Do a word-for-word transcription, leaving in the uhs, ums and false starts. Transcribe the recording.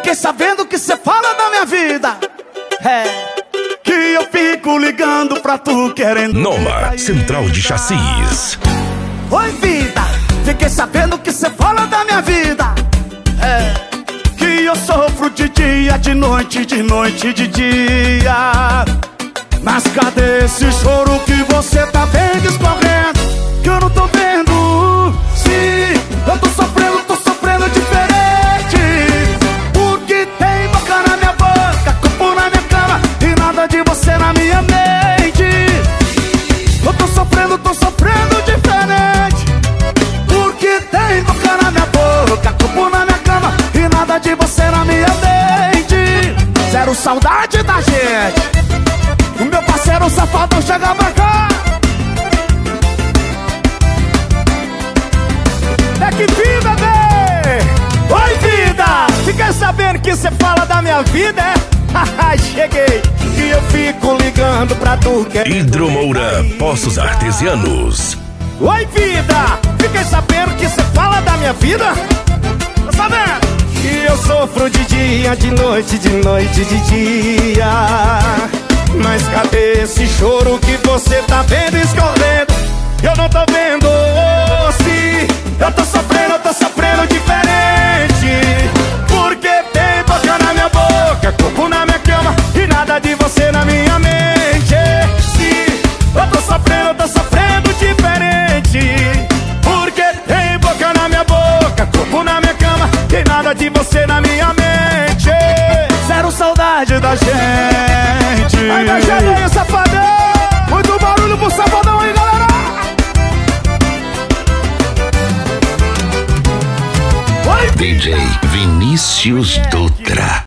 fiquei sabendo que cê fala da minha vida. É, que eu fico ligando pra tu querendo. Noma Central de Chassis. Oi vida, fiquei sabendo que cê fala da minha vida. É, que eu sofro de dia, de noite, de noite, de dia. Mas cadê esse choro que você tá vendo escorrendo? Que eu não tô vendo. Sim, eu tô sofrendo, tô sofrendo diferente. Porque tem boca na minha boca, corpo na minha cama e nada de você na minha mente. Eu tô sofrendo, tô sofrendo diferente. Porque tem boca na minha boca, corpo na minha cama e nada de você na minha mente. Zero saudade da gente. O meu parceiro safadão chega pra cá. É que vida, bebê! Oi, vida! Fiquei sabendo que cê fala da minha vida, é? Haha, cheguei! E eu fico ligando pra tu que... Hidromoura Poços Artesianos. Oi, vida! Fiquei sabendo que cê fala da minha vida? Tá sabendo? Que eu sofro de dia, de noite, de noite, de dia. Mas cadê esse choro que você tá vendo escorrendo? Eu não tô vendo, se eu tô sofrendo, eu tô sofrendo diferente. Porque tem boca na minha boca, corpo na minha cama e nada de você na minha mente. Se eu tô sofrendo, eu tô sofrendo diferente. Porque tem boca na minha boca, corpo na minha cama e nada de você na minha mente. Zero saudade da gente. Aí, meu gelinho, safadão. Muito barulho pro safadão aí, galera. D J Vinícius Dutra.